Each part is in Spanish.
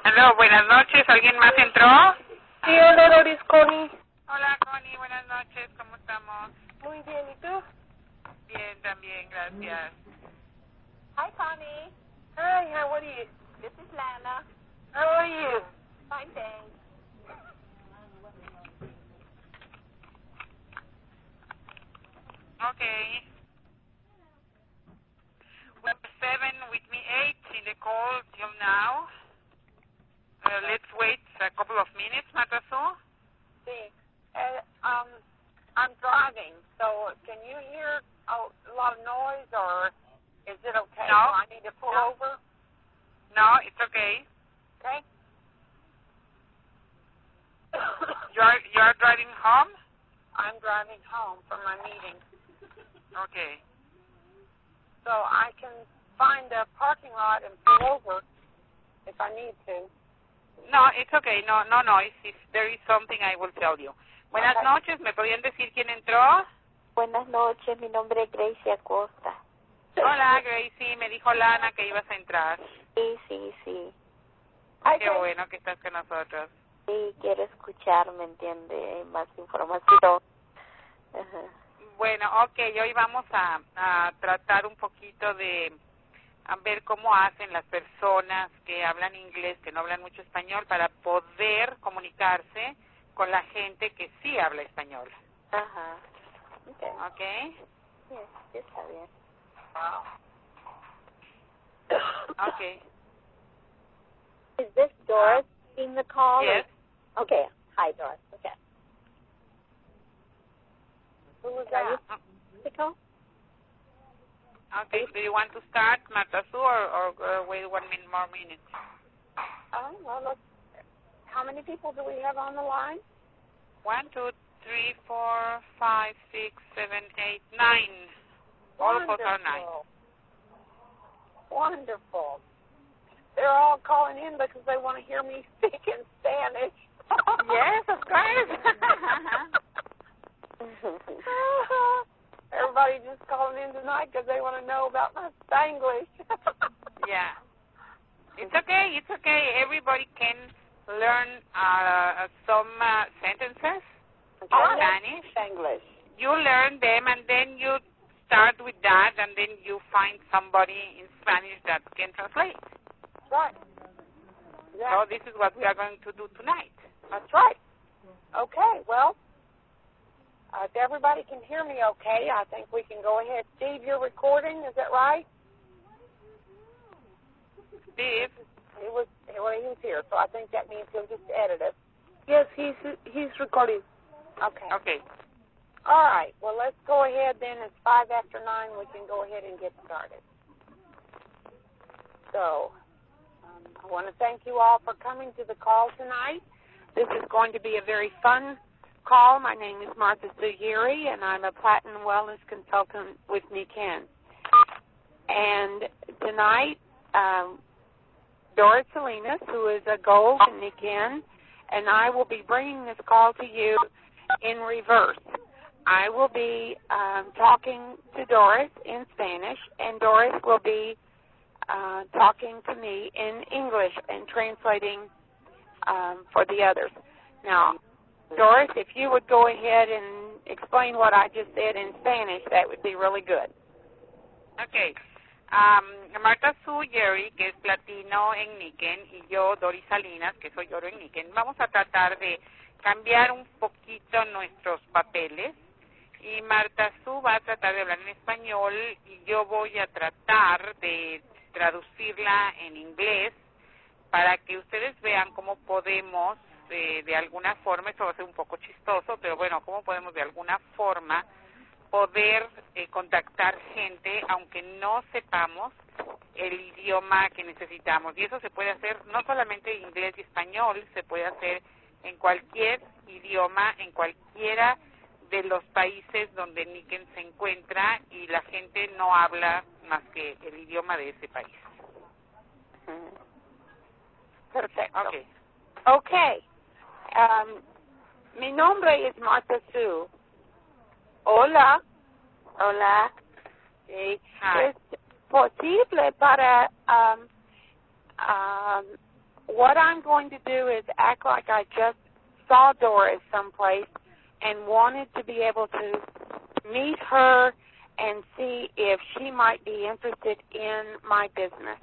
Aló, buenas noches. ¿Alguien más entró? Sí, hola, Doris, Connie. Hola, Connie. Buenas noches. ¿Cómo estamos? Muy bien, ¿y tú? Bien, también. Gracias. Hi, Connie. Hi, how are you? This is Lana. How are you? Fine, thanks. Okay. We have 7 with me, 8 in the call till now. Let's wait a couple of minutes, Matasu. See, I'm driving, so can you hear a lot of noise, or is it okay? No. Do I need to pull No. over? No, it's okay. Okay. You are driving home? I'm driving home from my meeting, Okay. so I can find a parking lot and pull over if I need to. No, it's okay. No noise. If there is something, I will tell you. Buenas Okay. noches. ¿Me podrían decir quién entró? Buenas noches, mi nombre es Gracie Acosta. Hola, Gracie. Me dijo Lana que ibas a entrar. Sí. Hi, Qué Grace. bueno que estás con nosotros. Sí, quiero escuchar, ¿me entiende? Más información. Ajá. Bueno, ok. Hoy vamos a tratar un poquito de a ver cómo hacen las personas que hablan inglés, que no hablan mucho español, para poder comunicarse con la gente que sí habla español. Ajá. Okay. ¿Ok? Sí, está bien. Ok. Is this Doris in the call? Yes. Okay. Hi, Doris. Okay. Who was Are that? you Mexico? Okay. Do you want to start, Marta Sue, or wait 1 more minute? Well, let's. How many people do we have on the line? 1, 2, 3, 4, 5, 6, 7, 8, 9. All of us are 9. Wonderful. They're all calling in because they want to hear me speak in Spanish. Yes, of course. Everybody just calling in tonight because they want to know about my Spanglish. Yeah. It's okay. Everybody can learn some sentences in Spanish. Spanglish. You learn them, and then you start with that, and then you find somebody in Spanish that can translate. Right. So this is what we are going to do tonight. That's right. Okay, well, if everybody can hear me okay, I think we can go ahead. Steve, you're recording, is that right? Steve? He was here, so I think that means he'll just edit it. Yes, he's recording. Okay. Okay. All right. Well, let's go ahead then. It's 5 after 9. We can go ahead and get started. So, I want to thank you all for coming to the call tonight. This is going to be a very fun call. My name is Martha Zugiri, and I'm a Platinum Wellness Consultant with NICAN. And tonight, Doris Salinas, who is a Gold in NICAN, and I will be bringing this call to you in reverse. I will be talking to Doris in Spanish, and Doris will be talking to me in English and translating for the others. Now, Doris, if you would go ahead and explain what I just said in Spanish, that would be really good. Okay. Marta Sugeri, que es platino en Niken, y yo, Doris Salinas, que soy oro en Niken, vamos a tratar de cambiar un poquito nuestros papeles. Y Marta Su va a tratar de hablar en español y yo voy a tratar de traducirla en inglés para que ustedes vean cómo podemos, de alguna forma, esto va a ser un poco chistoso, pero bueno, cómo podemos de alguna forma poder contactar gente aunque no sepamos el idioma que necesitamos. Y eso se puede hacer no solamente en inglés y español, se puede hacer en cualquier idioma, en cualquiera de los países donde Niken se encuentra y la gente no habla más que el idioma de ese país. Perfecto. Okay. Okay. Mi nombre es Martha Sue. Hola. Hola. Sí. Hi. Es posible para what I'm going to do is act like I just saw Doris someplace and wanted to be able to meet her and see if she might be interested in my business.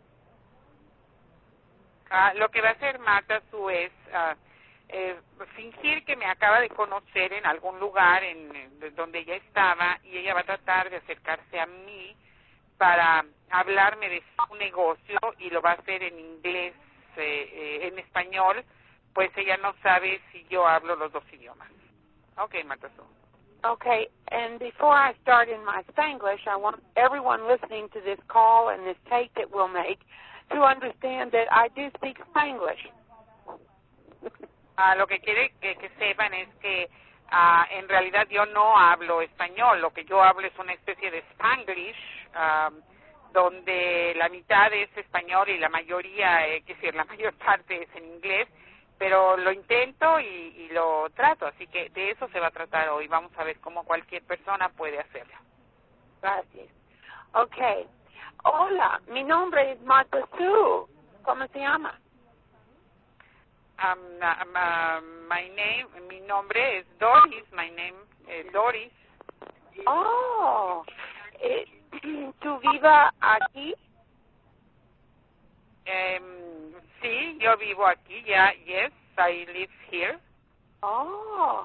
Lo que va a hacer Marta Sue es fingir que me acaba de conocer en algún lugar donde ella estaba, y ella va a tratar de acercarse a mí para hablarme de su negocio, y lo va a hacer en inglés, en español, pues ella no sabe si yo hablo los dos idiomas. Okay, Marta Sue. Okay, and before I start in my Spanglish, I want everyone listening to this call and this tape that we'll make to understand that I do speak Spanglish. Lo que quiere que sepan es que en realidad yo no hablo español. Lo que yo hablo es una especie de Spanglish, donde la mitad es español y la mayoría, la mayor parte es en inglés, pero lo intento y lo trato, así que de eso se va a tratar hoy. Vamos a ver cómo cualquier persona puede hacerlo. Gracias. Okay. Hola, mi nombre es Marta Sue. ¿Cómo se llama? Mi nombre es Doris. My name is Doris. Oh, ¿tú vives aquí? Sí, yo vivo aquí. Yeah, yes, I live here. Oh,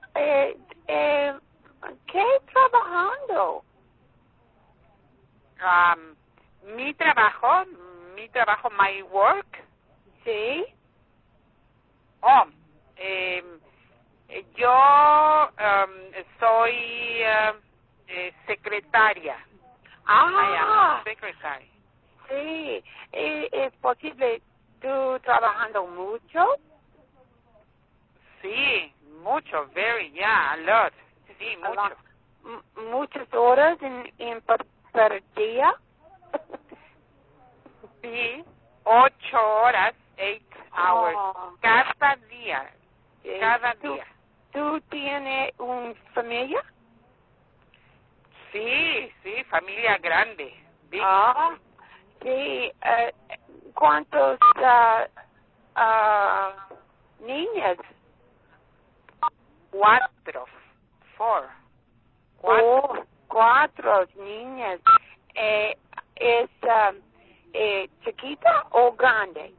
¿qué trabajando? Mi trabajo, my work. Sí. Oh, yo soy secretaria. I am secretary. Sí. ¿Es posible tú trabajando mucho? Sí, mucho, very, yeah, a lot. Sí, mucho. ¿Muchas horas per día? Sí, 8 horas, 8 hours, cada día, cada día. ¿Tú tienes una familia? Sí, familia grande. Big. Sí. ¿Cuántos niñas? 4. 4 niñas. ¿Es chiquita o grande?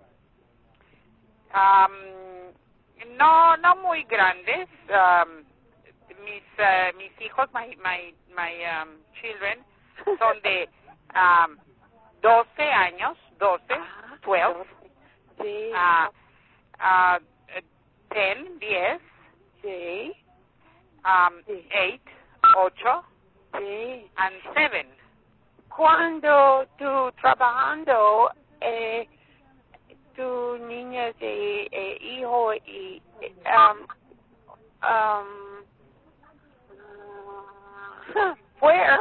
No muy grandes. Mis hijos, my children, son de 12 años, 12, 12. Sí. 10. Sí. 8, 8. Sí. And 7. Cuando tú trabajando, tu niñas hijo y where?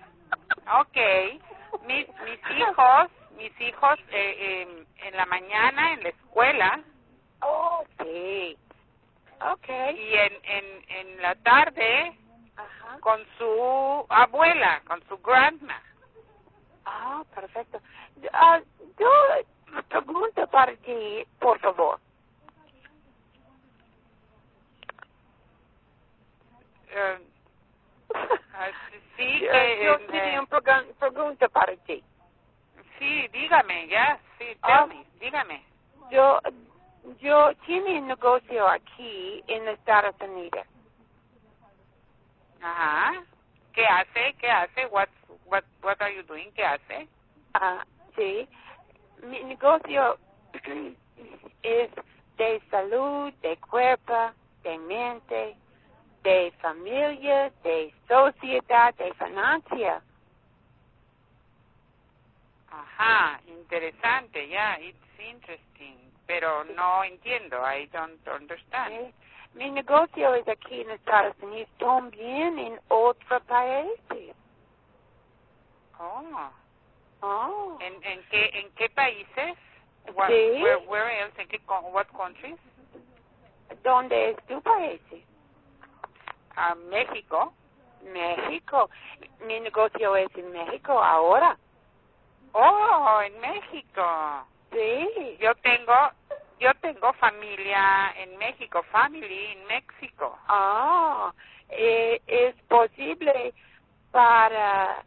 Mis hijos en la mañana en la escuela. Oh, sí. Okay. Y en la tarde con su abuela, con su grandma. Perfecto. Yo pregunto para ti, por favor. Sí, yo tenía una pregunta para ti. Sí, dígame, ya, sí, tell me, dígame. Yo tiene un negocio aquí en los Estados Unidos. Ajá. ¿Qué hace? What are you doing? ¿Qué hace? Sí. Mi negocio es de salud, de cuerpo, de mente, de familia, de sociedad, de financia. Ajá, interesante, yeah, it's interesting, pero no entiendo, I don't understand. Sí. Mi negocio es aquí en Estados Unidos, también en otros países. ¿En qué países? Sí. Where else? What countries? ¿Dónde es tu país? México. México. Mi negocio es en México ahora. Oh, en México. Sí. Yo tengo tengo familia en México, family in México. Ah, ¿es posible para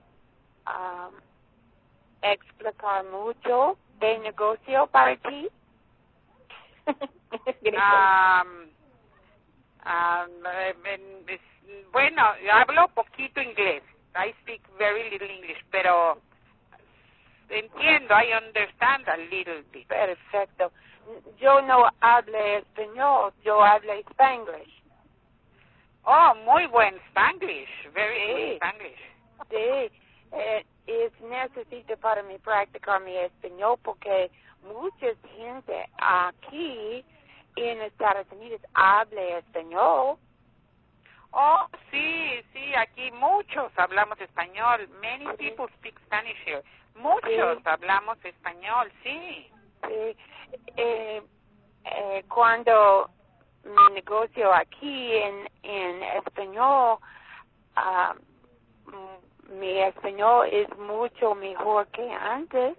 explicar mucho de negocio para ti? Bueno, hablo poquito inglés. I speak very little English, pero entiendo, I understand a little bit. Perfecto. Yo no hablo español, yo hablo Spanglish. Oh, muy buen Spanglish, very good Spanglish. Sí, necesito para mí practicar mi español porque mucha gente aquí en Estados Unidos habla español. Oh, sí, aquí muchos hablamos español. Many people speak Spanish here. Muchos hablamos español, sí. Sí. Cuando mi negocio aquí en español, mi español es mucho mejor que antes.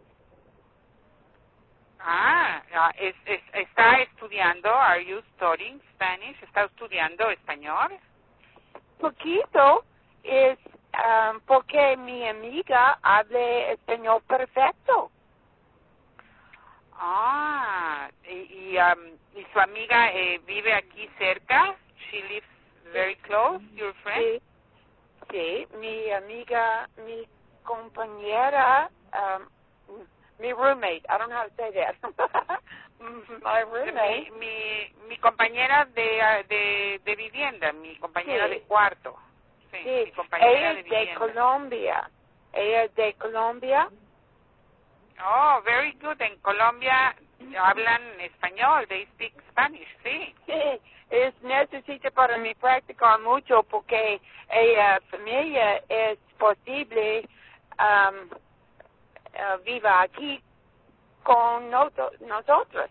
¿Está estudiando? Are you studying Spanish? ¿Está estudiando español? Poquito es porque mi amiga habla español perfecto. ¿Y su amiga vive aquí cerca? She lives very close, your friend? Sí, mi amiga, mi compañera, mi roommate, I don't know how to say that. My roommate. Mi compañera de vivienda, mi compañera de cuarto. Sí, mi compañera ella es de Colombia. Ella es de Colombia. Oh, very good. En Colombia hablan español, they speak Spanish, sí. Sí, necesito para mí practicar mucho porque familia es posible viva aquí con nosotros.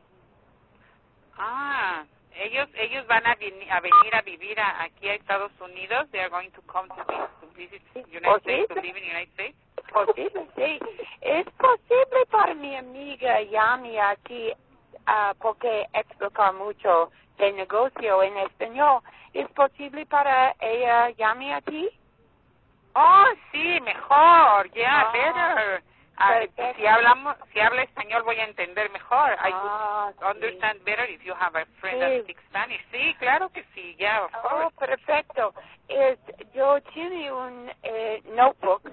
Ellos van a venir a vivir aquí a Estados Unidos. They are going to come to visit United States, to live in United States. Posible, sí. Es posible para mi amiga llame aquí porque explicar mucho de negocio en español. ¿Es posible para ella llame a ti? Oh, sí, mejor. Yeah, better. Si habla español voy a entender mejor. I could understand better if you have a friend that speaks Spanish. Sí, claro que sí, yeah, of course. Oh, perfecto. Yo tiene un notebook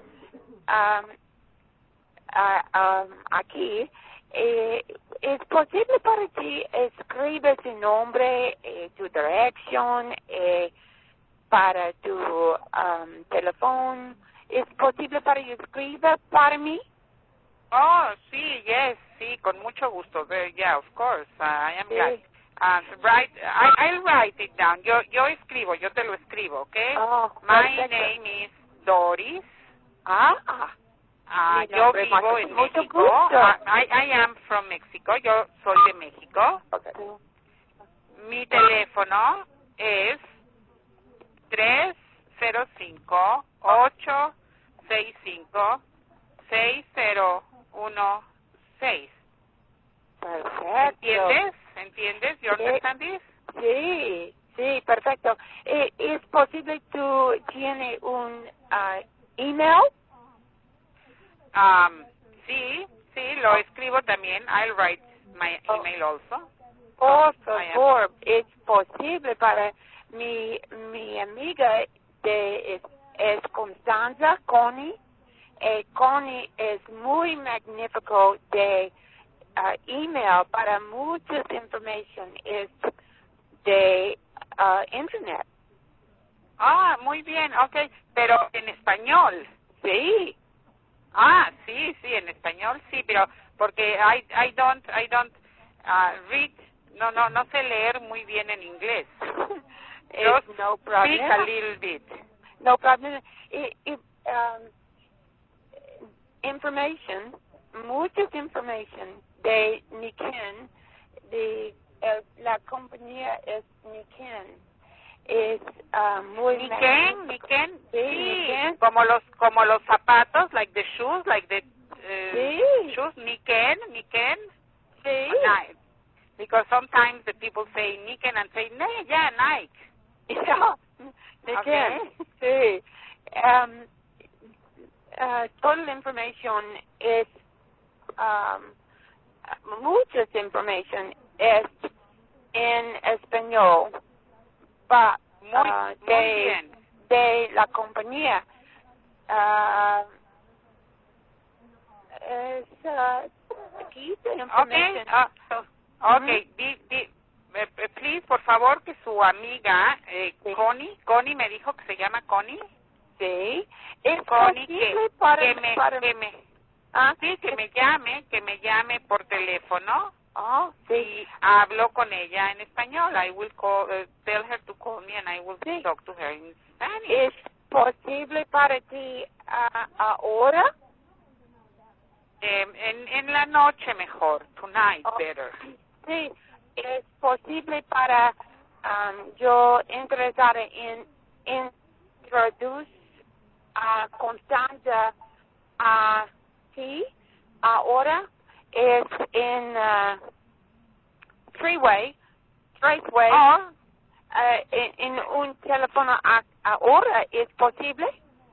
aquí. ¿Es posible para ti escribir tu nombre, tu dirección, para tu teléfono? ¿Es posible para escribir para mí? Oh, sí, yes, sí, con mucho gusto. Yeah, of course, I am glad. I'll write it down. Yo escribo, yo te lo escribo, okay? My name is Doris. Yo vivo en México. I am from Mexico. Yo soy de México. Okay. Mi teléfono es 305-865-6016. Perfecto. ¿Entiendes? You understand this? Sí, perfecto. ¿Es posible tú tienes un email? Sí, lo escribo también. I'll write my email also. Por favor, es posible para mi amiga es Constanza, Connie. Connie es muy magnífico de email para muchas información es de internet. Muy bien, okay, pero en español. Sí. Sí, en español sí, pero porque I don't read, no sé leer muy bien en inglés. No problem. Speak a little bit. No problem. Information, muchas information de Niken, de la compañía es Niken. Es muy Niken, sí, Niken. como los zapatos, like the shoes, like the shoes, Niken. Sí. Because sometimes the people say Niken and say, yeah, Nike. Yeah, Okay. sí. Toda la información es, mucha información es en español, Muy bien. de la compañía. Es aquí the information. Okay. Please, por favor, que su amiga Sí. Connie me dijo que se llama Connie. Sí, es Connie posible que me llame por teléfono sí. y hablo con ella en español. I will tell her to call me and I will Sí. talk to her in Spanish. ¿Es posible para ti ahora? En la noche mejor, tonight better. Sí, es posible para yo interesar en introducir a Constanza a ti ahora. Es en Traceway, en un teléfono ahora. ¿Es posible?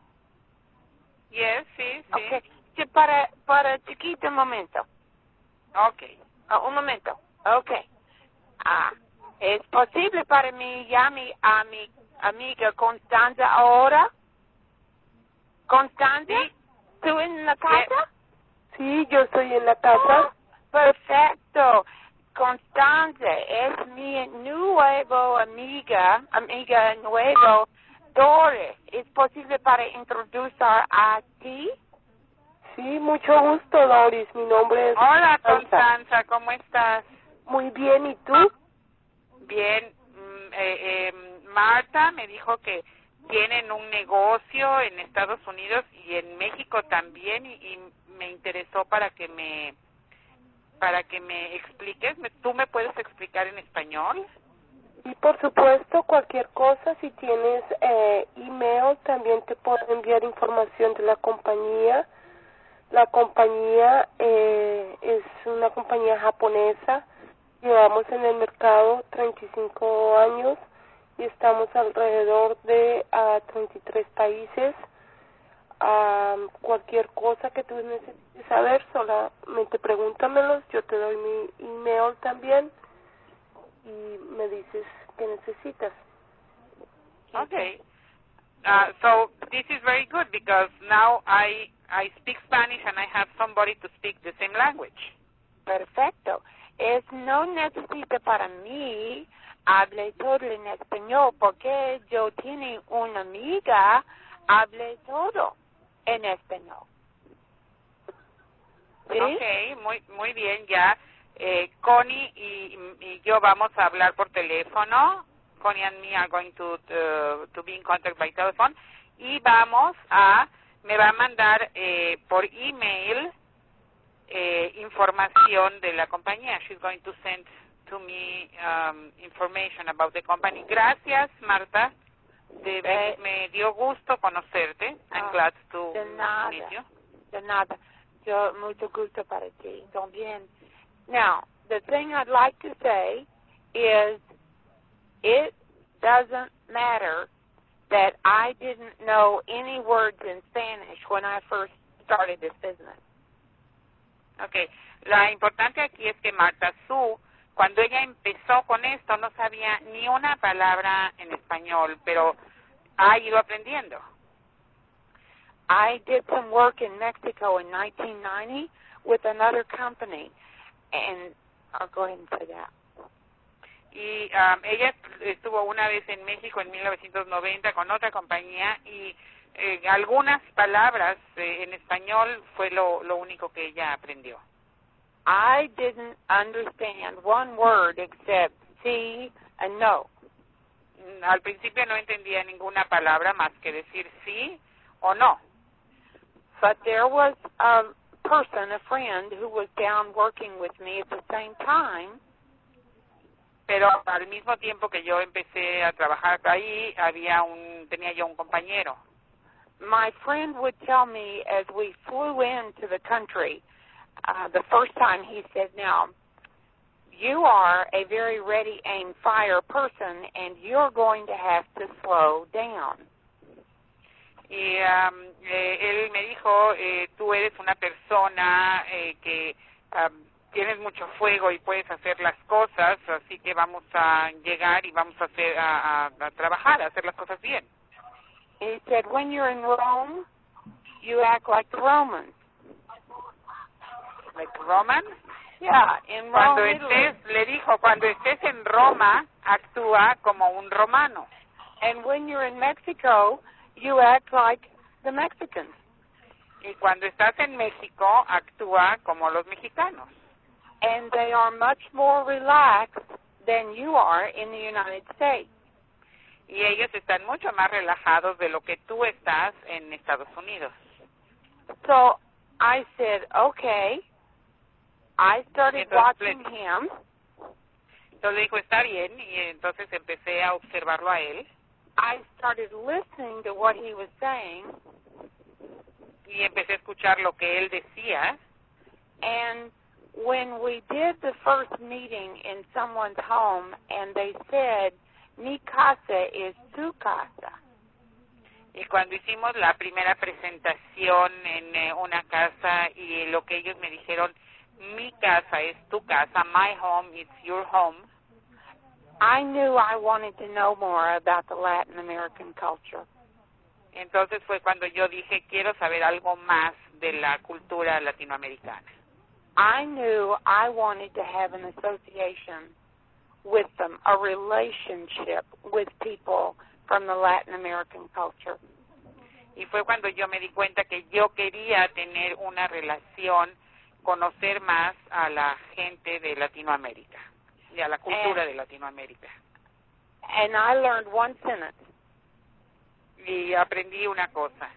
Yes, sí. Okay. Sí, para chiquito un momento. Okay. Un momento. Okay. ¿Es posible para mí llame a mi amiga Constanza ahora? ¿Constanza? Sí. ¿Tú en la casa? Sí, yo estoy en la casa. Perfecto. Constanza es mi nuevo amiga nuevo, Doris. ¿Es posible para introducir a ti? Sí, mucho gusto, Doris. Mi nombre es Hola, Constanza, ¿cómo estás? Muy bien, ¿y tú? Bien. Marta me dijo que tienen un negocio en Estados Unidos y en México también y me interesó para que me expliques. ¿Tú me puedes explicar en español? Y por supuesto, cualquier cosa, si tienes email, también te puedo enviar información de la compañía. La compañía es una compañía japonesa. Llevamos en el mercado 35 años y estamos alrededor de 33 países. Cualquier cosa que tú necesites saber, solamente pregúntamelos. Yo te doy mi email también y me dices qué necesitas. Okay. So this is very good because now I speak Spanish and I have somebody to speak the same language. Perfecto. No necesita para mí hable todo en español porque yo tengo una amiga hable todo en español. ¿Sí? Okay, muy bien, ya. Connie y yo vamos a hablar por teléfono. Connie and me are going to be in contact by telephone. Y me va a mandar por email información de la compañía. She's going to send to me information about the company. Gracias, Marta. Me dio gusto conocerte. I'm glad to meet you. De nada. Yo mucho gusto para ti también. Now, the thing I'd like to say is it doesn't matter that I didn't know any words in Spanish when I first started this business. Okay. La importante aquí es que Marta Sue, cuando ella empezó con esto, no sabía ni una palabra en español, pero ha ido aprendiendo. I did some work in Mexico in 1990 with another company, and I'll go ahead and say that. Y ella estuvo una vez en México en 1990 con otra compañía y algunas palabras en español fue lo único que ella aprendió. I didn't understand one word except sí and no. Al principio no entendía ninguna palabra más que decir sí o no. But there was a person, a friend, who was down working with me at the same time. Pero al mismo tiempo que yo empecé a trabajar ahí, tenía yo un compañero. My friend would tell me as we flew into the country, the first time he said, now, you are a very ready, aim, fire person, and you're going to have to slow down. Y él me dijo, tú eres una persona que tienes mucho fuego y puedes hacer las cosas, así que vamos a llegar y vamos a hacer a trabajar, a hacer las cosas bien. He said, when you're in Rome, you act like the Romans. Like Roman? Yeah, in Rome, le dijo, cuando estés en Roma, actúa como un romano. And when you're in Mexico, you act like the Mexicans. Y cuando estás en México, actúa como los mexicanos. And they are much more relaxed than you are in the United States. Y ellos están mucho más relajados de lo que tú estás en Estados Unidos. So I said, okay. I started watching him. Entonces le dijo, está bien, y entonces empecé a observarlo a él. I started listening to what he was saying. Y empecé a escuchar lo que él decía. And when we did the first meeting in someone's home and they said, mi casa es tu casa. Y cuando hicimos la primera presentación en una casa y lo que ellos me dijeron, mi casa es tu casa, my home is your home. I knew I wanted to know more about the Latin American culture. Entonces fue cuando yo dije, quiero saber algo más de la cultura latinoamericana. I knew I wanted to have an association with them, a relationship with people from the Latin American culture. Y fue cuando yo me di cuenta que yo quería tener una relación, conocer más a la gente de Latinoamérica y a la cultura de Latinoamérica. And I learned one sentence. Y aprendí una cosa.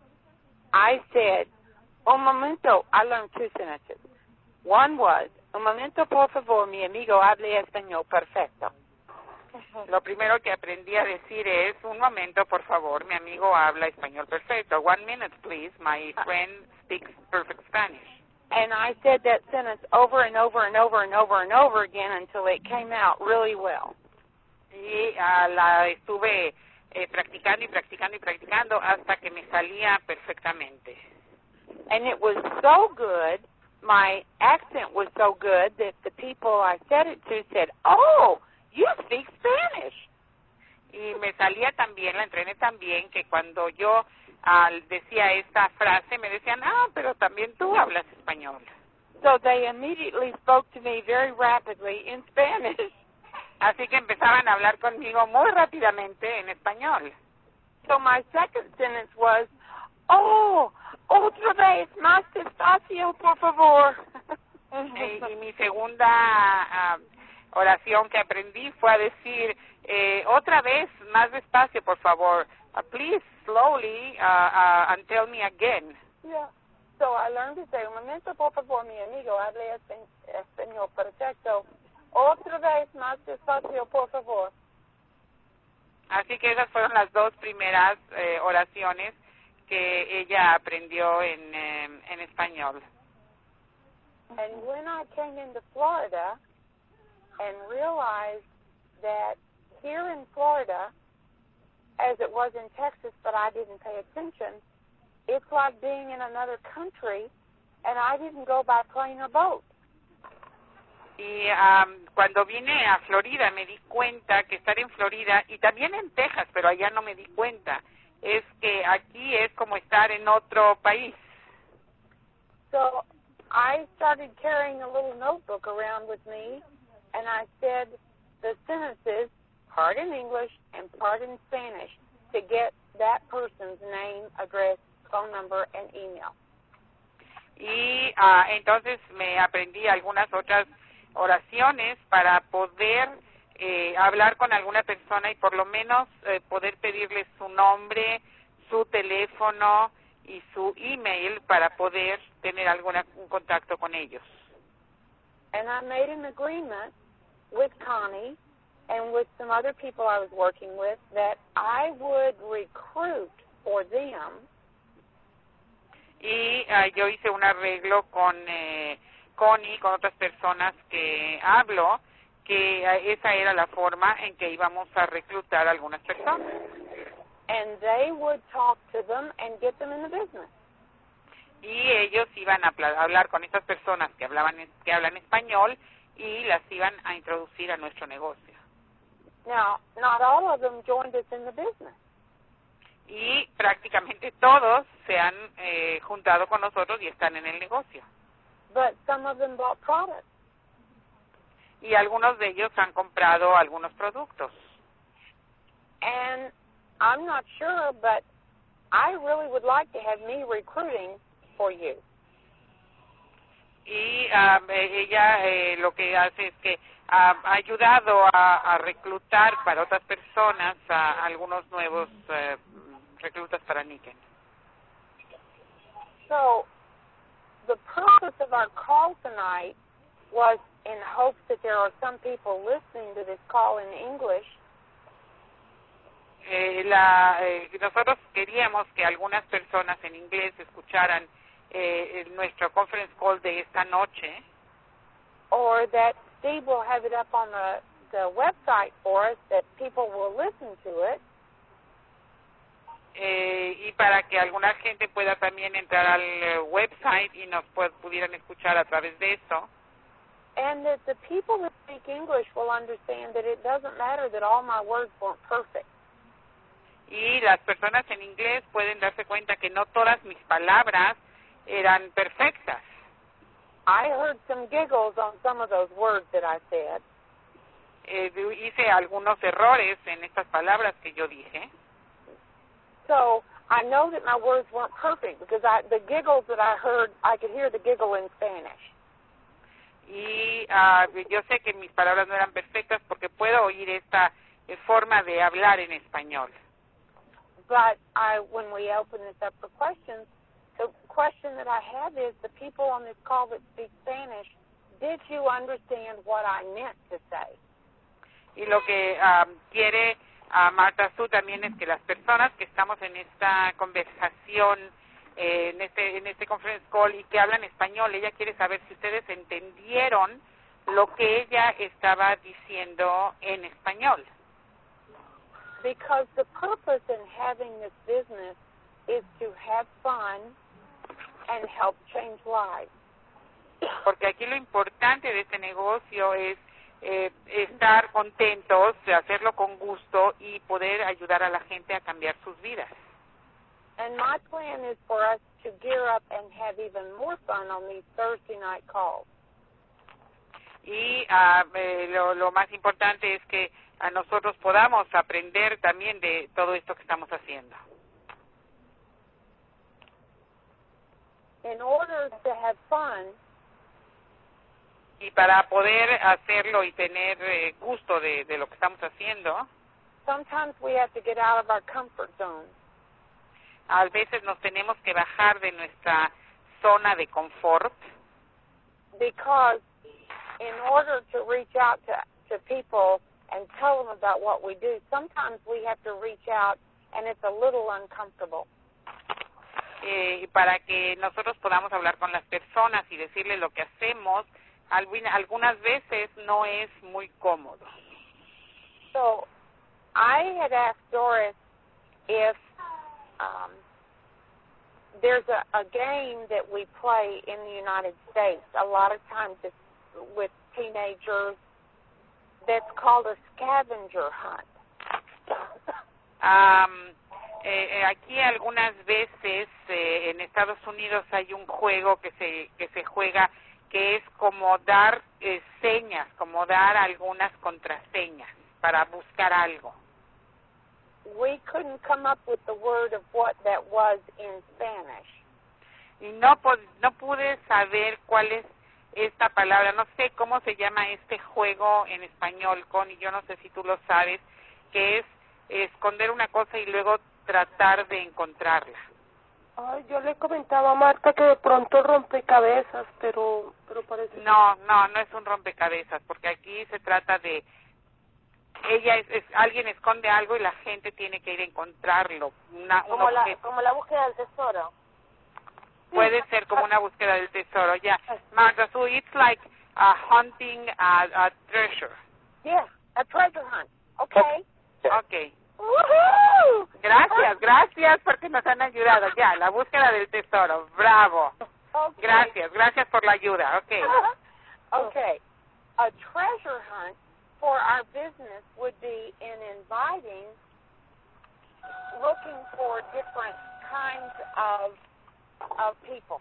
I said, un momento, I learned two sentences. One was, un momento, por favor, mi amigo hable español perfecto. Lo primero que aprendí a decir es, un momento, por favor, mi amigo habla español perfecto. 1 minute, please, my friend speaks perfect Spanish. And I said that sentence over and over and over and over and over again until it came out really well. Y la estuve practicando y practicando y practicando hasta que me salía perfectamente. And it was so good, my accent was so good that the people I said it to said, oh, you speak Spanish. Y me salía tan bien, la entrené tan bien, que cuando yo decía esta frase, me decían, pero también tú hablas español. So they immediately spoke to me very rapidly in Spanish. Así que empezaban a hablar conmigo muy rápidamente en español. So my second sentence was, oh, otra vez, más despacio, por favor. Y mi segunda oración que aprendí fue a decir, otra vez, más despacio, por favor. Please, slowly, and tell me again. Yeah. So I learned to say, un momento, por favor, mi amigo, hable español perfecto. Otra vez, más despacio, por favor. Así que esas fueron las dos primeras oraciones que ella aprendió en español. And when I came into Florida and realized that here in Florida, as it was in Texas, but I didn't pay attention, it's like being in another country, and I didn't go by plane or boat. Y cuando vine a Florida me di cuenta que estar en Florida, y también en Texas, pero allá no me di cuenta, es que aquí es como estar en otro país. So I started carrying a little notebook around with me, and I said the sentences, part in English and part in Spanish, to get that person's name, address, phone number, and email. Y entonces me aprendí algunas otras oraciones para poder hablar con alguna persona y por lo menos poder pedirle su nombre, su teléfono y su email para poder tener un contacto con ellos. And I made an agreement with Connie and with some other people I was working with that I would recruit for them. Y yo hice un arreglo con Connie, con otras personas que hablo, que esa era la forma en que íbamos a reclutar a algunas personas. And they would talk to them and get them in the business. Y ellos iban a hablar con estas personas que hablan español y las iban a introducir a nuestro negocio. Now, not all of them joined us in the business. Y prácticamente todos se han juntado con nosotros y están en el negocio. But some of them bought products. Y algunos de ellos han comprado algunos productos. And I'm not sure, but I really would like to have me recruiting for you. Y ella lo que hace es que ha ayudado a reclutar para otras personas a algunos nuevos reclutas para Niken. So, the purpose of our call tonight was in hopes that there are some people listening to this call in English. Nosotros queríamos que algunas personas en inglés escucharan nuestro conference call de esta noche. Or that Steve will have it up on the website for us, that people will listen to it. Y para que alguna gente pueda también entrar al website y nos pudieran escuchar a través de eso. And that the people that speak English will understand that it doesn't matter that all my words weren't perfect. Y las personas en inglés pueden darse cuenta que no todas mis palabras eran perfectas. I heard some giggles on some of those words that I said. Hice algunos errores en estas palabras que yo dije. So I know that my words weren't perfect because the giggles that I heard, I could hear the giggle in Spanish. Y yo sé que mis palabras no eran perfectas porque puedo oír esta forma de hablar en español. But when we open this up for questions, the question that I have is, the people on this call that speak Spanish, did you understand what I meant to say? Y lo que quiere Marta Sue también es que las personas que estamos en esta conversación, en este conference call y que hablan español, ella quiere saber si ustedes entendieron lo que ella estaba diciendo en español. Because the purpose in having this business is to have fun and help change lives. Porque aquí lo importante de este negocio es estar contentos, hacerlo con gusto y poder ayudar a la gente a cambiar sus vidas. And my plan is for us to gear up and have even more fun on these Thursday night calls. Y lo más importante es que a nosotros podamos aprender también de todo esto que estamos haciendo. In order to have fun, y para poder hacerlo y tener gusto de lo que estamos haciendo, sometimes we have to get out of our comfort zone. A veces nos tenemos que bajar de nuestra zona de confort. Because in order to reach out to people and tell them about what we do, sometimes we have to reach out and it's a little uncomfortable. Para que nosotros podamos hablar con las personas y decirles lo que hacemos, algunas veces no es muy cómodo. So, I had asked Doris if there's a game that we play in the United States. A lot of times it's with teenagers that's called a scavenger hunt. Aquí algunas veces en Estados Unidos hay un juego que se juega que es como dar señas, como dar algunas contraseñas para buscar algo. We couldn't come up with the word of what that was in Spanish. Y no pude saber cuál es esta palabra, no sé cómo se llama este juego en español, Connie, yo no sé si tú lo sabes, que es esconder una cosa y luego tratar de encontrarla. Ay, yo le comentaba a Marta que de pronto rompecabezas, pero parece No es un rompecabezas, porque aquí se trata de alguien esconde algo y la gente tiene que ir a encontrarlo. Como la búsqueda del tesoro. puede ser como una búsqueda del tesoro. Yeah, Martha, so it's like hunting a treasure. Yeah, a treasure hunt. Okay. Okay. Woohoo! Gracias porque nos han ayudado. Ya, la búsqueda del tesoro. Bravo. Okay. Gracias por la ayuda. Okay. Okay. A treasure hunt for our business would be in inviting, looking for different kinds of people.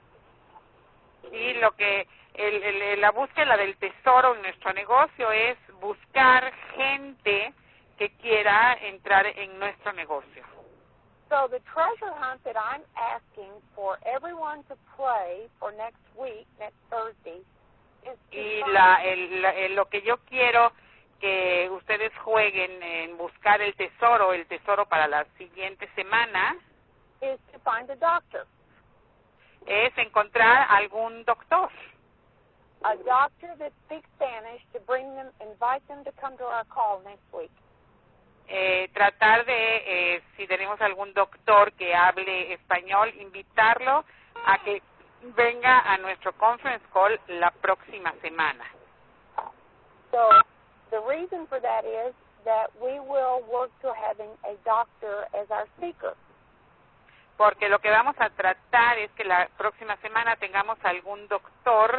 Y lo que la búsqueda del tesoro en nuestro negocio es buscar gente que quiera entrar en nuestro negocio. So the treasure hunt that I'm asking for everyone to play for next week, next Thursday, is to Y lo que yo quiero que ustedes jueguen en buscar el tesoro para la siguiente semana, is to find a doctor. Es encontrar algún doctor. A doctor that speaks Spanish to invite them to come to our call next week. Tratar de, si tenemos algún doctor que hable español, invitarlo a que venga a nuestro conference call la próxima semana. So the reason for that is that we will work to having a doctor as our speaker. Porque lo que vamos a tratar es que la próxima semana tengamos algún doctor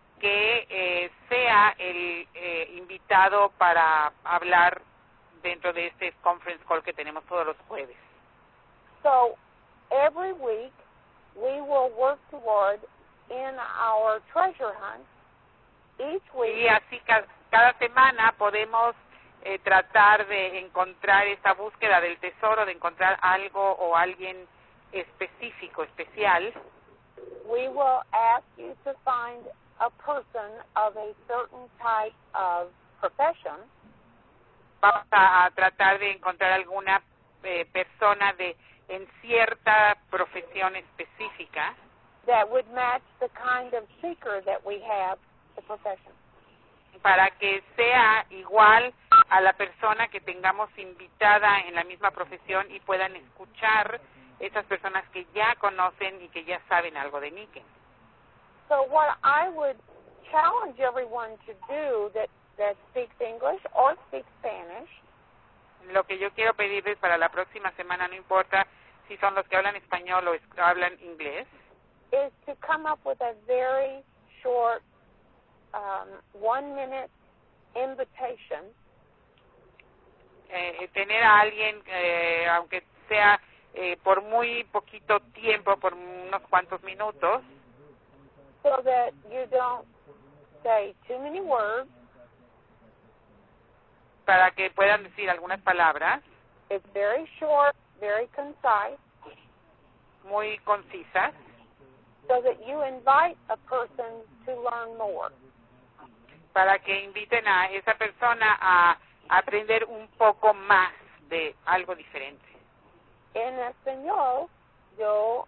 que sea el invitado para hablar dentro de este conference call que tenemos todos los jueves. So every week we will work toward in our treasure hunt each week. Y así cada semana podemos tratar de encontrar esa búsqueda del tesoro, de encontrar algo o alguien específico, especial. We will ask you to find a person of a certain type of profession. Vamos a tratar de encontrar alguna persona en cierta profesión específica that would match the kind of seeker that we have, the profession. Para que sea igual a la persona que tengamos invitada en la misma profesión y puedan escuchar esas personas que ya conocen y que ya saben algo de Niken. So what I would challenge everyone to do that speaks English or speaks Spanish. Lo que yo quiero pedirles para la próxima semana, no importa si son los que hablan español o hablan inglés, is to come up with a very short 1-minute invitation. Tener a alguien, aunque sea por muy poquito tiempo, por unos cuantos minutos, so that you don't say too many words. Para que puedan decir algunas palabras. It's very short, very concise. Muy concisas. So that you invite a person to learn more. Para que inviten a esa persona a aprender un poco más de algo diferente. En español, yo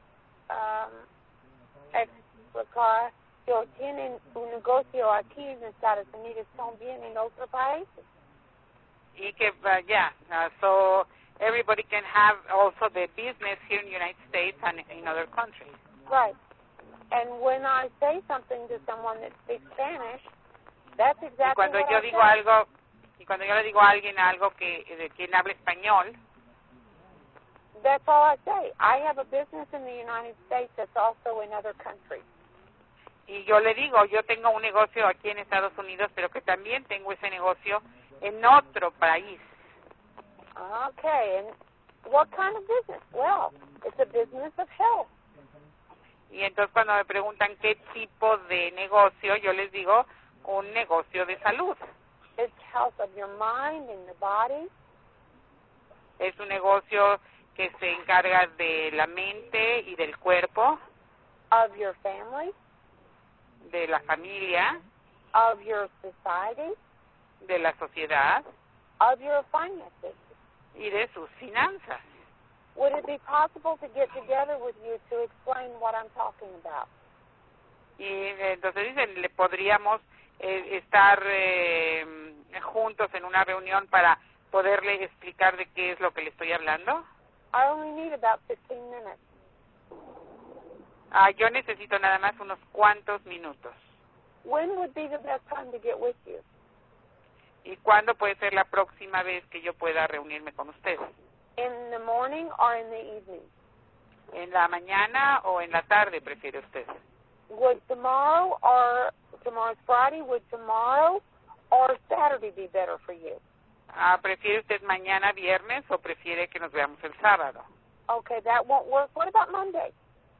explicar, yo tienen un negocio aquí en Estados Unidos, también en otros países. Y que so everybody can have also the business here in the United States and in other countries. Right. And when I say something to someone that speaks Spanish, that's exactly cuando what yo I digo say. algo, y cuando yo le digo a alguien algo de quien habla español, that's all I say. I have a business in the United States that's also in other countries. Y yo le digo, yo tengo un negocio aquí en Estados Unidos, pero que también tengo ese negocio en otro país. Okay, and what kind of business? Well, it's a business of health. Y entonces cuando me preguntan qué tipo de negocio, yo les digo un negocio de salud. It's health of your mind and the body. Es un negocio que se encarga de la mente y del cuerpo. Of your family. De la familia. Of your society. De la sociedad. Of your finances. Y de sus finanzas. Would it be possible to get together with you to explain what I'm talking about? Y entonces dicen, le podríamos estar juntos en una reunión para poderle explicar de qué es lo que le estoy hablando. I only need about 15 minutes. Yo necesito nada más unos cuantos minutos. When would be the best time to get with you? ¿Y cuándo puede ser la próxima vez que yo pueda reunirme con usted? In the morning or in the evening? ¿En la mañana o en la tarde prefiere usted? Would tomorrow's Friday, would tomorrow or Saturday be better for you? ¿Prefiere usted mañana viernes o prefiere que nos veamos el sábado? Okay, that won't work. What about Monday?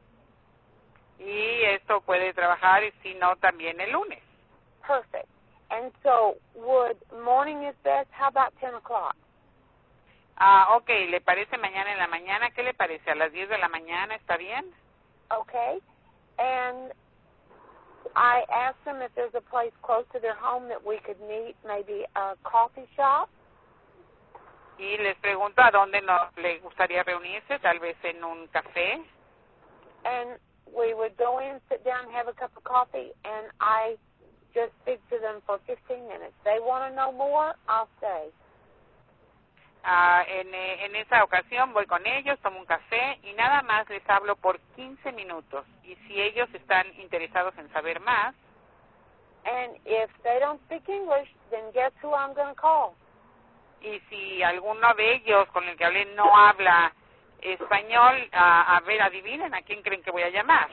Y esto puede trabajar, y si no, también el lunes. Perfect. And so, would morning is best? How about 10 o'clock? Ok, ¿le parece mañana en la mañana? ¿Qué le parece? ¿A las 10 de la mañana está bien? Okay. And I asked them if there's a place close to their home that we could meet, maybe a coffee shop. Y les pregunto a dónde le gustaría reunirse, tal vez en un café. And we would go in, sit down, have a cup of coffee, and I just speak to them for 15 minutes. They want to know more, I'll stay. En esa ocasión voy con ellos, tomo un café y nada más les hablo por 15 minutos. Y si ellos están interesados en saber más. And if they don't speak English, then guess who I'm going to call? Y si alguno de ellos con el que hablé no habla español, a ver, adivinen a quién creen que voy a llamar.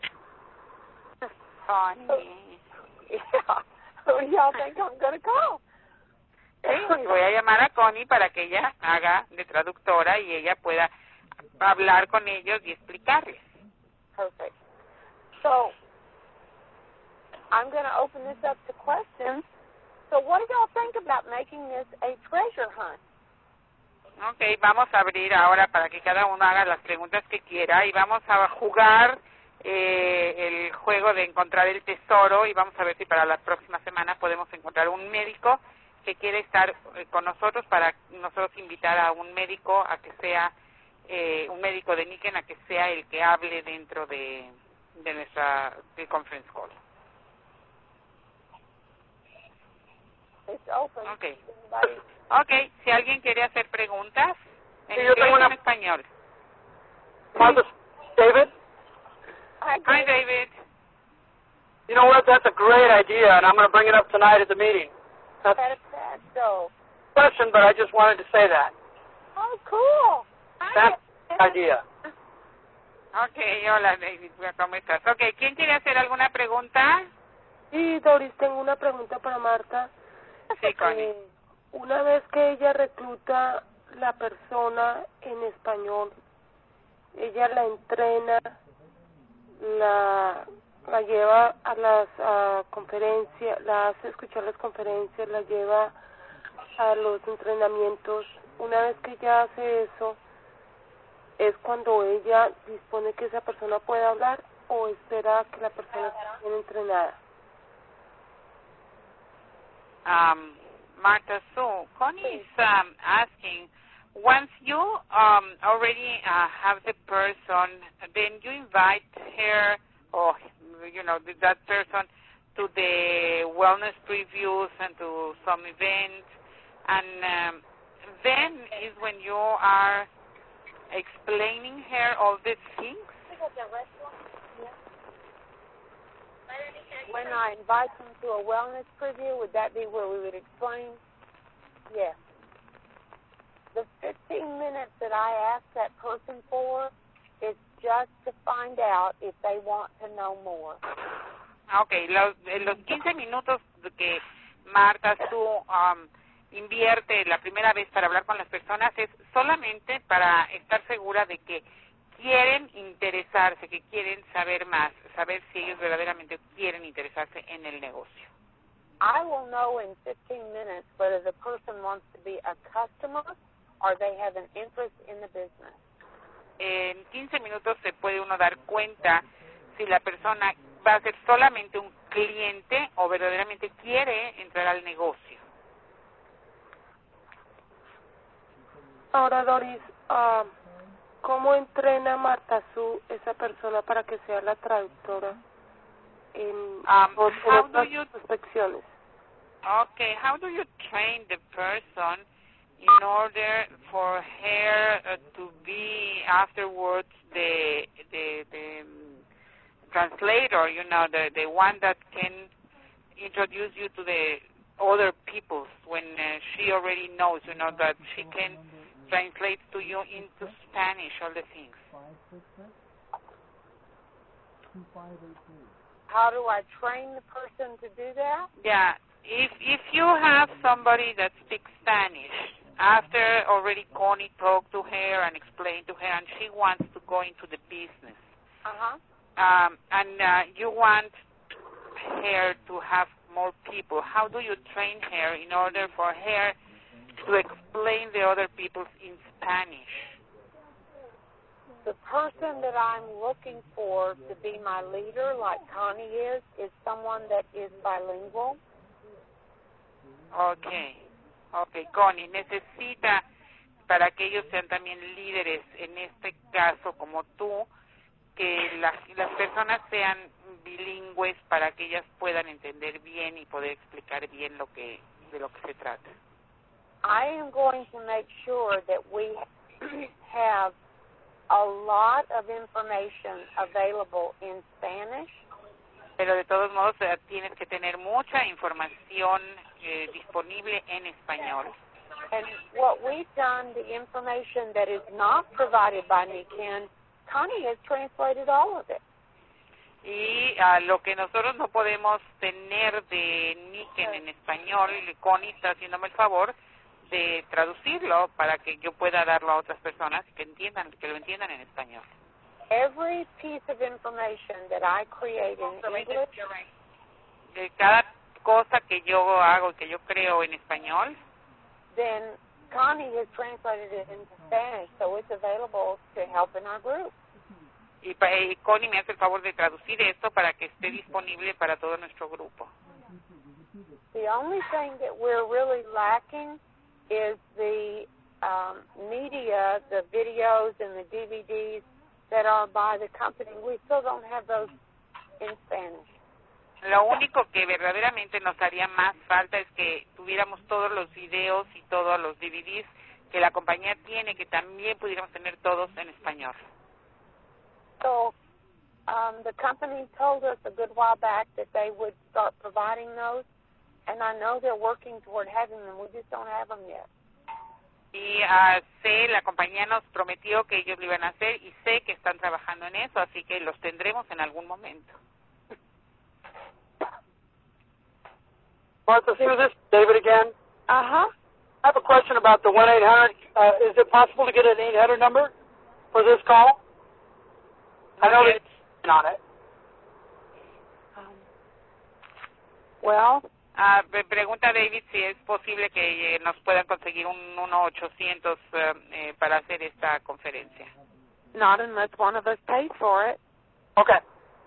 Connie. Yeah. Who do y'all think I'm going to call? Sí, voy a llamar a Connie para que ella haga de traductora y ella pueda hablar con ellos y explicarles. Perfect. So, I'm going to open this up to questions. So what do y'all think about making this a treasure hunt? Ok, vamos a abrir ahora para que cada uno haga las preguntas que quiera y vamos a jugar el juego de encontrar el tesoro y vamos a ver si para la próxima semana podemos encontrar un médico que quiere estar con nosotros para nosotros invitar a un médico a que sea un médico de Niken a que sea el que hable dentro de nuestra conference call. It's open. Okay. Anybody? Okay, si alguien quiere hacer preguntas en Sí, yo inglés tengo o una- en español. David? Hi, Hi, David. You know what? That's a great idea, and I'm going to bring it up tonight at the meeting. That's a So, question, but I just wanted to say that. oh, cool. That's the idea. Okay, hola, David, ¿cómo estás? Okay, ¿quién quiere hacer alguna pregunta? Sí, Doris, tengo una pregunta para Marta. Sí, Connie. Una vez que ella recluta la persona en español, ella la entrena, la lleva a las conferencias, la hace escuchar las conferencias, la lleva a los entrenamientos. Una vez que ella hace eso, ¿es cuando ella dispone que esa persona pueda hablar o espera que la persona esté bien entrenada? Marta Sue, Connie is asking, once you already have the person, then you invite her or, you know, that person to the wellness previews and to some events, and then is when you are explaining her all these things? When I invite them to a wellness preview, would that be where we would explain? Yes. The 15 minutes that I ask that person for is just to find out if they want to know more. Okay, los 15 minutos que Marta Sue invierte la primera vez para hablar con las personas es solamente para estar segura de que quieren interesarse, que quieren saber más, saber si ellos verdaderamente quieren interesarse en el negocio. I will know in 15 minutes whether the person wants to be a customer or they have an interest in the business. En 15 minutos se puede uno dar cuenta si la persona va a ser solamente un cliente o verdaderamente quiere entrar al negocio. Ahora, Doris, ¿cómo entrena Marta Sue esa persona para que sea la traductora en how do you inspecciones? Okay, how do you train the person in order for her to be afterwards the translator, you know, the one that can introduce you to the other peoples when she already knows, you know, that she can translate to you into Spanish all the things. How do I train the person to do that? Yeah, if you have somebody that speaks Spanish, after already Connie talked to her and explained to her, and she wants to go into the business, and you want her to have more people, how do you train her in order for her to explain the other peoples in Spanish? The person that I'm looking for to be my leader, like Connie is someone that is bilingual. Okay, Connie, necesita, para que ellos sean también líderes, en este caso como tú, que las personas sean bilingües para que ellas puedan entender bien y poder explicar bien de lo que se trata. I am going to make sure that we have a lot of information available in Spanish. Pero de todos modos tienes que tener mucha información disponible en español. And what we've done, the information that is not provided by Niken, Connie has translated all of it. Y lo que nosotros no podemos tener de Niken en español, Connie está haciéndome el favor de traducirlo para que yo pueda darlo a otras personas que lo entiendan en español. Every piece of information that I create in English, cada cosa que yo hago y que yo creo en español, then Connie has translated it into Spanish, so it's available to help in our group. Y Connie me hace el favor de traducir esto para que esté disponible para todo nuestro grupo. The only thing that we're really lacking is the media, the videos and the DVDs that are by the company. We still don't have those in Spanish. Lo único que verdaderamente nos haría más falta es que tuviéramos todos los videos y todos los DVDs que la compañía tiene, que también pudiéramos tener todos en español. So the company told us a good while back that they would start providing those, and I know they're working toward having them. We just don't have them yet. Y la compañía nos prometió que ellos lo iban a hacer y sé que están trabajando en eso, así que los tendremos en algún momento. Martha, this is David again. Uh-huh. I have a question about the 1-800. Is it possible to get an 800 number for this call? I know that it's on it. Well, me pregunta David si es posible que nos puedan conseguir un 1-800 para hacer esta conferencia. not unless one of us pays for it. Okay.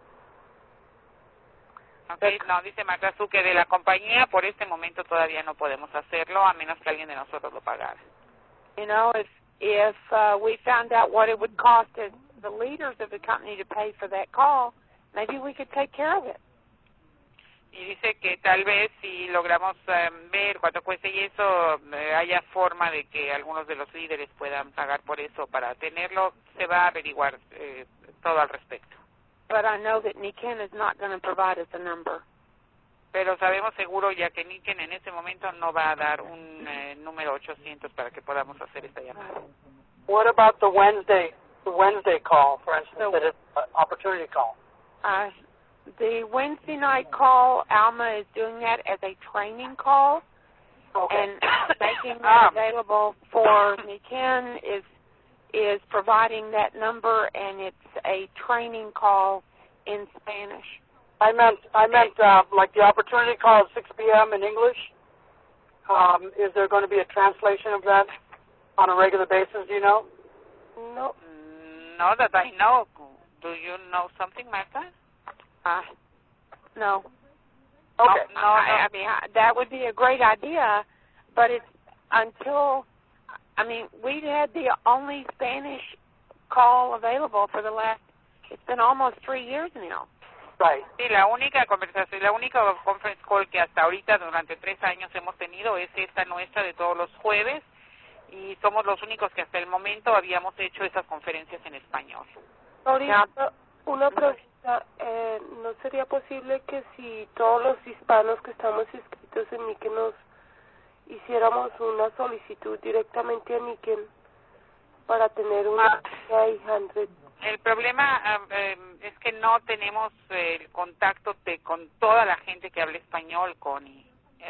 Okay, no, dice Matasu que de la compañía por este momento todavía no podemos hacerlo a menos que alguien de nosotros lo pagara. You know, if we found out what it would cost as the leaders of the company to pay for that call, maybe we could take care of it. Y dice que tal vez si logramos ver cuánto cuesta y eso, haya forma de que algunos de los líderes puedan pagar por eso para tenerlo, se va a averiguar todo al respecto. But I know that Niken is not going to provide us a number. Pero sabemos seguro ya que Niken en ese momento no va a dar un número 800 para que podamos hacer esta llamada. What about the Wednesday call, for instance, that is an opportunity call? The Wednesday night call, Alma is doing that as a training call, Okay. and making that available for Niken is providing that number, and it's a training call in Spanish. I meant like the opportunity call at 6 p.m. in English. Is there going to be a translation of that on a regular basis, do you know? No. No, that I know. Do you know something, Martha? No. Okay. No, I mean, that would be a great idea, but it's until, we had the only Spanish call available for it's been almost 3 years now. Right. Sí, la única conversación, la única conference call que hasta ahorita durante 3 años hemos tenido es esta nuestra de todos los jueves y somos los únicos que hasta el momento habíamos hecho esas conferencias en español. Ahorita, una pregunta. ¿no sería posible que si todos los hispanos que estamos inscritos en Niken nos hiciéramos una solicitud directamente a Niken para tener una 800? El problema es que no tenemos el contacto con toda la gente que habla español, Connie.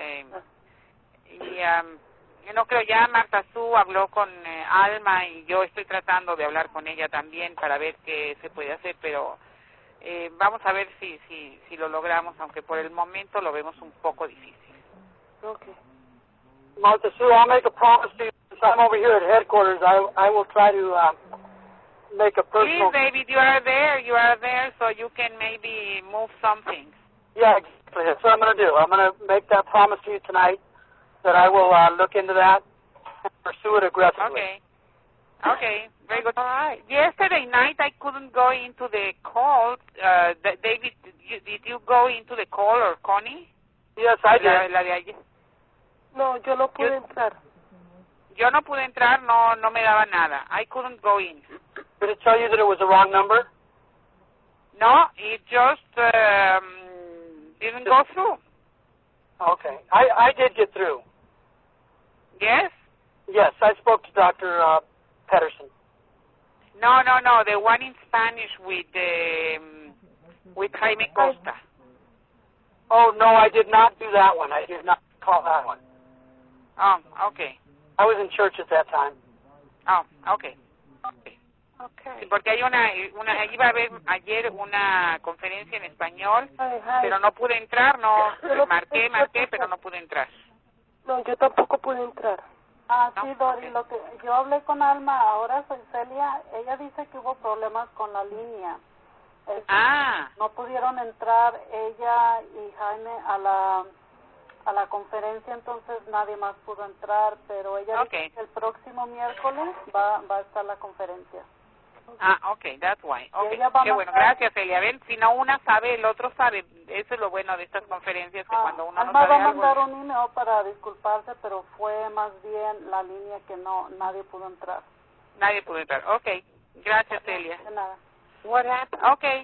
Yo no creo, ya Marta Su habló con Alma y yo estoy tratando de hablar con ella también para ver qué se puede hacer, pero vamos a ver si lo logramos, aunque por el momento lo vemos un poco difícil. Okay. Martha Sue, I'll make a promise to you. Since I'm over here at headquarters, I will try to make a personal... Please, David, you are there, so you can maybe move some things. Yeah, exactly. That's what I'm going to do. I'm going to make that promise to you tonight that I will look into that and pursue it aggressively. Okay, very good. All right. Yesterday night I couldn't go into the call. David, did you go into the call, or Connie? Yes, I did. La de ayer. No, yo no pude entrar. Yo no pude entrar, no me daba nada. I couldn't go in. Did it tell you that it was the wrong number? No, it just didn't go through. Okay. I did get through. Yes? Yes, I spoke to Dr. Pedersen. No, the one in Spanish with Jaime Costa. Oh, no, I did not do that one. I did not call that one. Oh, okay. I was in church at that time. Oh, okay. Sí, porque hay iba a haber ayer una conferencia en español, pero no pude entrar, marqué, pero no pude entrar. No, yo tampoco pude entrar. Sí, Dori, lo que yo hablé con Alma, ahora soy Celia, ella dice que hubo problemas con la línea. No pudieron entrar ella y Jaime a la conferencia, entonces nadie más pudo entrar, pero ella dice que el próximo miércoles va a estar la conferencia. Okay, that's why. Okay, qué bueno, gracias, Celia. Ven, si no una sabe, el otro sabe. Eso es lo bueno de estas conferencias, que cuando uno no sabe algo... va a algo... mandar un email para disculparse, pero fue más bien la línea que nadie pudo entrar. Nadie pudo entrar, okay. Gracias, Celia. De nada. What happened? Okay.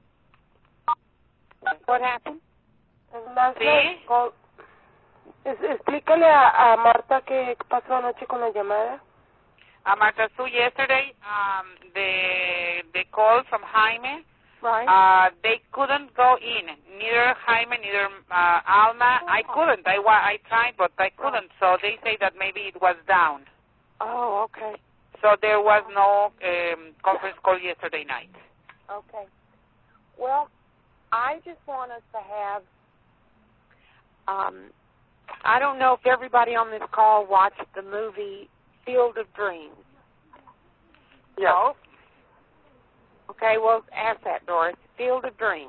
What happened? ¿Sí? Explícale a Marta qué pasó anoche con la llamada. Marta Su, yesterday, the call from Jaime, right. They couldn't go in. Neither Jaime, neither Alma. I couldn't. I tried, but I couldn't. So they say that maybe it was down. Oh, okay. So there was no conference call yesterday night. Okay. Well, I just want us to have, I don't know if everybody on this call watched the movie Field of Dreams. No. Okay, well, ask that, Doris. Field of Dreams.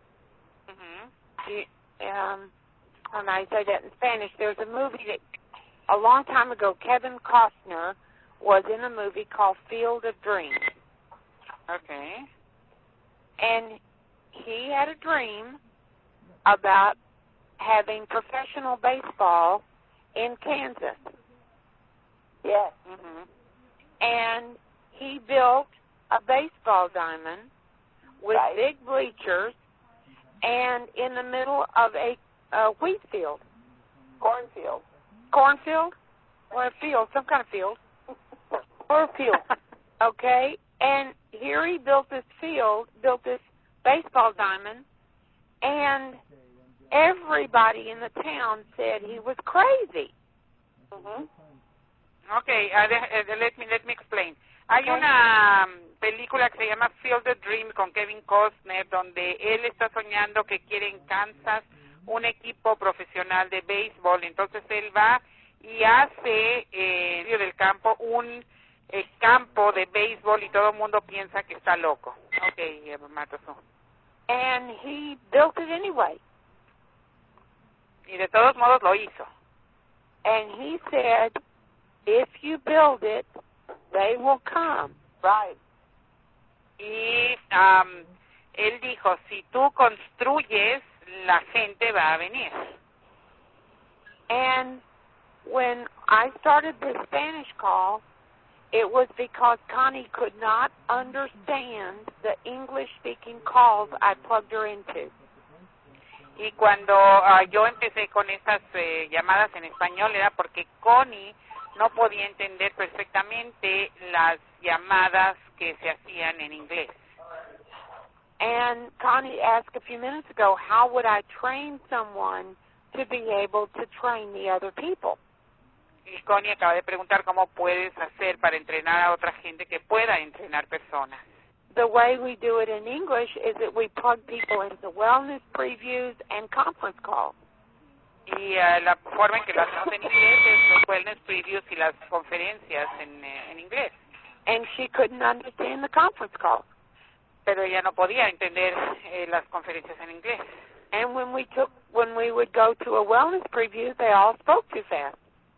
And I say that in Spanish. There's a movie that a long time ago, Kevin Costner was in a movie called Field of Dreams. Okay. And he had a dream about having professional baseball in Kansas. Yes. And he built a baseball diamond with big bleachers and in the middle of a wheat field. Cornfield. Cornfield? Or a field, some kind of field. Cornfield. Okay. And here he built this baseball diamond, and everybody in the town said he was crazy. Okay, let me explain. Hay una película que se llama Field of Dreams con Kevin Costner, donde él está soñando que quiere en Kansas un equipo profesional de béisbol. Entonces él va y hace en medio del campo un campo de béisbol y todo el mundo piensa que está loco. Okay, Matason. And he built it anyway. Y de todos modos lo hizo. And he said, if you build it, they will come. Right. Y él dijo, si tú construyes, la gente va a venir. And when I started this Spanish call, it was because Connie could not understand the English-speaking calls I plugged her into. Y cuando yo empecé con estas llamadas en español era porque Connie no podía entender perfectamente las llamadas que se hacían en inglés. And Connie asked a few minutes ago, how would I train someone to be able to train the other people? Y Connie acaba de preguntar cómo puedes hacer para entrenar a otra gente que pueda entrenar personas. The way we do it in English is that we plug people into wellness previews and conference calls. Y la forma en que lo hacemos en inglés es los wellness previews y las conferencias en inglés. And she couldn't understand the conference calls. Pero ella no podía entender las conferencias en inglés. And when we would go to a wellness preview, they all spoke too fast.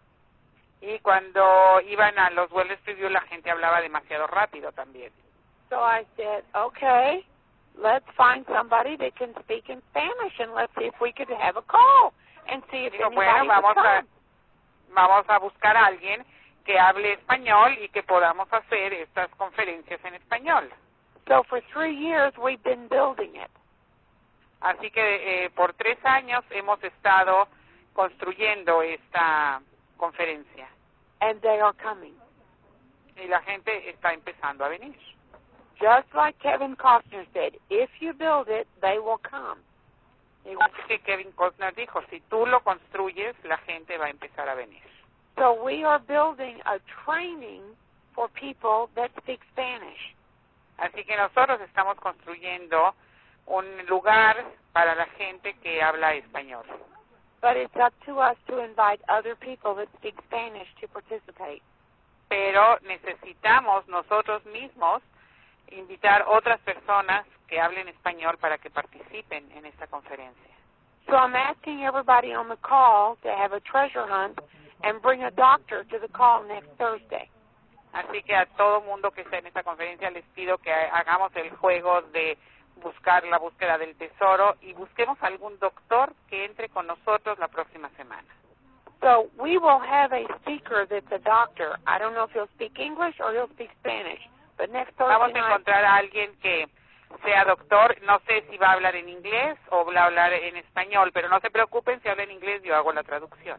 Y cuando iban a los wellness previews, la gente hablaba demasiado rápido también. So I said, okay, let's find somebody that can speak in Spanish, and let's see if we could have a call and see if anybody would come. Vamos a buscar a alguien que hable español y que podamos hacer estas conferencias en español. So for 3 years, we've been building it. Así que por 3 años hemos estado construyendo esta conferencia. And they are coming. Y la gente está empezando a venir. Just like Kevin Costner said, if you build it, they will come. Igual que Kevin Costner dijo, si tú lo construyes, la gente va a empezar a venir. So we are building a training for people that speak Spanish. Así que nosotros estamos construyendo un lugar para la gente que habla español. But it's up to us to invite other people that speak Spanish to participate. Pero necesitamos nosotros mismos invitar otras personas que hablen español para que participen en esta conferencia. So I'm asking everybody on the call to have a treasure hunt and bring a doctor to the call next Thursday. Así que a todo mundo que está en esta conferencia les pido que hagamos el juego de buscar la búsqueda del tesoro y busquemos algún doctor que entre con nosotros la próxima semana. So we will have a speaker that's a doctor. I don't know if he'll speak English or he'll speak Spanish, but next Thursday Vamos a encontrar a alguien que sea doctor. No sé si va a hablar en inglés o va a hablar en español, pero no se preocupen, si habla en inglés yo hago la traducción.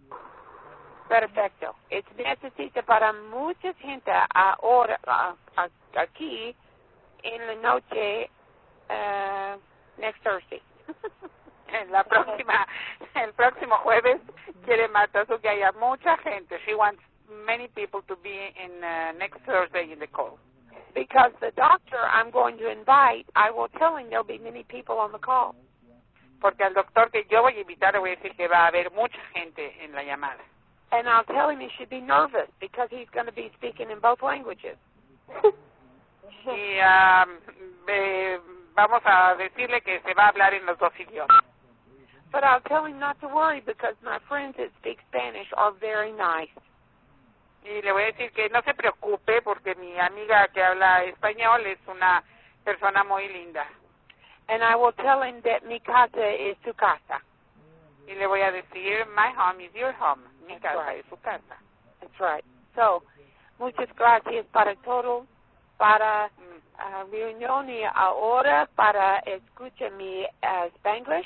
Perfecto. Es necesita para mucha gente ahora aquí en la noche next Thursday. El próximo jueves quiere Marta Su que haya mucha gente. She wants many people to be in next Thursday in the call. Because the doctor I'm going to invite, I will tell him there'll be many people on the call. Porque al doctor que yo voy a invitar le voy a decir que va a haber mucha gente en la llamada. And I'll tell him he should be nervous because he's going to be speaking in both languages. Y vamos a decirle que se va a hablar en los dos idiomas. But I'll tell him not to worry because my friends that speak Spanish are very nice. Y le voy a decir que no se preocupe porque mi amiga que habla español es una persona muy linda. And I will tell him that mi casa is su casa. Y le voy a decir, my home is your home. Mi casa es su casa. That's right. So, muchas gracias para todo, para reunión y ahora para escuchar mi Spanglish.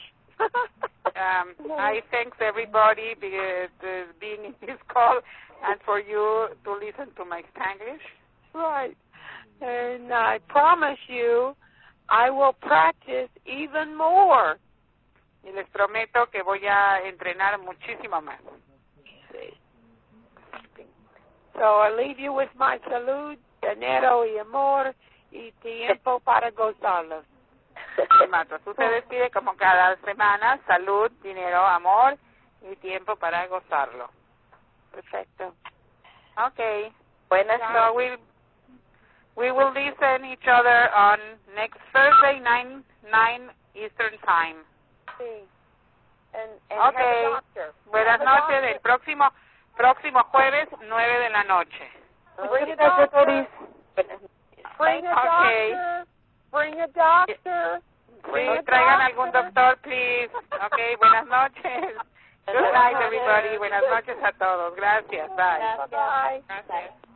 I thanks everybody being in this call and for you to listen to my Spanglish. Right. And I promise you I will practice even more. Y les prometo que voy a entrenar muchísimo más. So I leave you with my salud, dinero y amor y tiempo para gozarlos. Marta, tú te despides como cada semana, salud, dinero, amor y tiempo para gozarlo. Perfecto. Okay. Buenas So noches. we will listen each other on next Thursday, 9 Eastern Time. Sí. And okay. Buenas noches. El próximo jueves, 9 de la noche. Bring a doctor. Bring a doctor. Bring a doctor. Sí, traigan algún doctor, please. Okay, buenas noches. Good night, everybody. Buenas noches a todos. Gracias. Bye. Bye. Gracias.